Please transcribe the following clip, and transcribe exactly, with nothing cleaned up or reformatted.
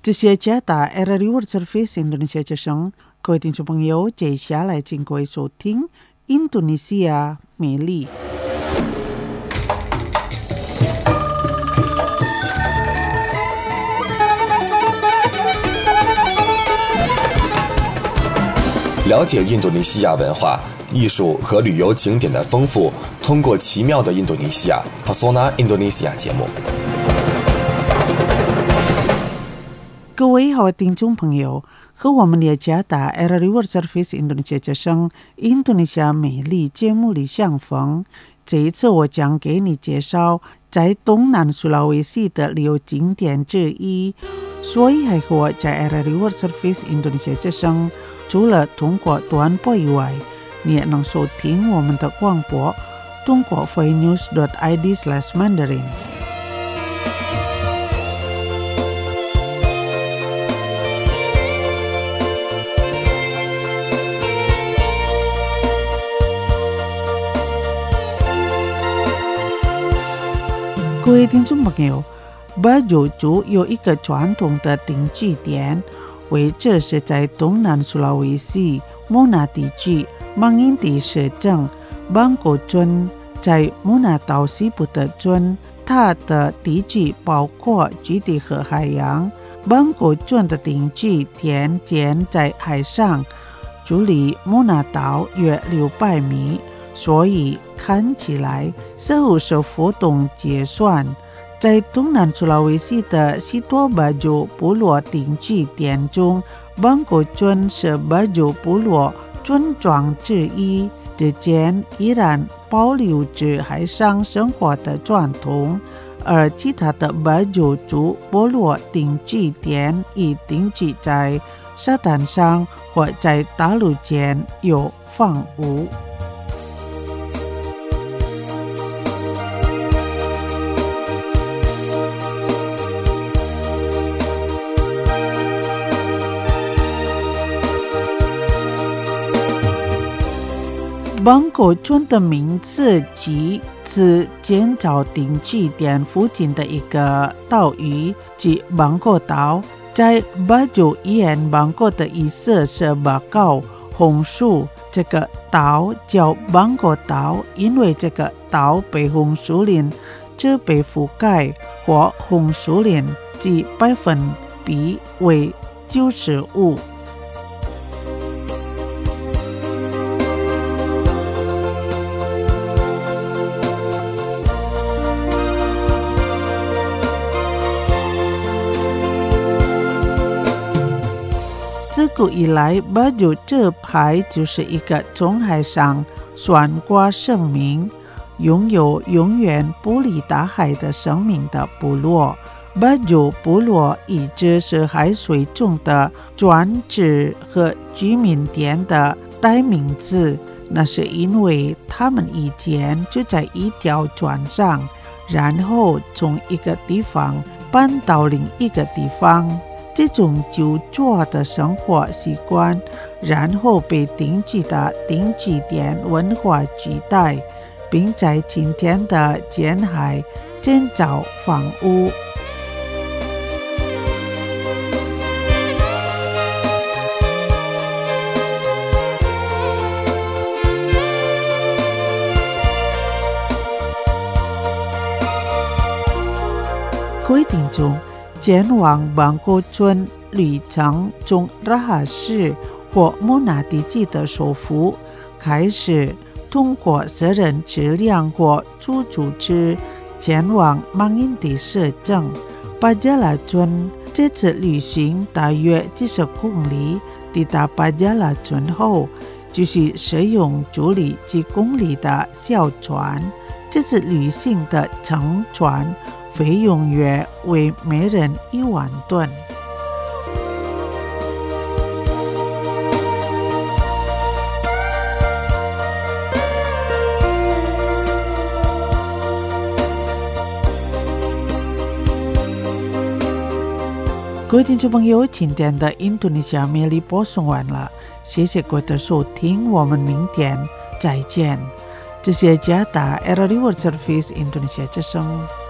这些加打 Era Reward Service Indonesia 之声，各位听众朋友，接下来请各位收听印度尼西亚美丽。 了解印度尼西亚文化、艺术和旅游景点的丰富，通过奇妙的印度尼西亚 Pesona Indonesia 节目。 各位好，听众朋友，和我们的加打 Era Reward Service Indonesia 之声印度尼西亚美丽节目里相逢。这一次我将给你介绍在东南苏拉威西的旅游景点之一，所以还和我在 Era Reward Service Indonesia 之声除了通过短波以外，你也能收听我们的广播，通过 voinews dot i d slash mandarin。各位听众朋友，巴九族有一个传统的定居点，为这是在东南苏拉威西木纳地区芒因地市镇邦果村，在木纳岛西部的村，它的地区包括基地和海洋。邦果村的定居点建在海上，距离木纳岛约六百米，所以看起来似乎是浮动结算。在东南苏拉威西的西多巴族部落定居点中，邦果村是巴族部落村庄之一，之间依然保留着海上生活的传统，而其他的巴族族部落定居点已定居在沙滩上或在大陆间有房屋。邦果村的名字即自建造定居点附近的一个岛屿，即邦果岛。在巴族语言，邦果的意思是巴高红树，这个岛叫邦果岛，因为这个岛被红树林遮被覆盖，或红树林即百分比为九十五。自古以来，巴族这派就是一个从海上悬挂生命，拥有永远不离大海的生命的部落。巴族部落一直是海水中的专制和居民点的代名词，那是因为他们以前就在一条船上，然后从一个地方搬到另一个地方。这种久坐的生活习惯，然后被定居的定居点文化取代，并在今天的沿海建造房屋。各位听众，前往邦果村旅程从拉哈市或木纳地区的首府开始，通过私人车辆或出租车前往芒因地市镇巴加拉村。这次旅行大约几十公里，抵达巴加拉村后，就是使用距离几公里的小船。这次旅行的乘船费用约为每人一万吨。各位听众朋友，今天的印度尼西亚美丽播送完了，谢谢各位的收听，我们明天再见。这是加达 Era Reward Service Indonesia 之声。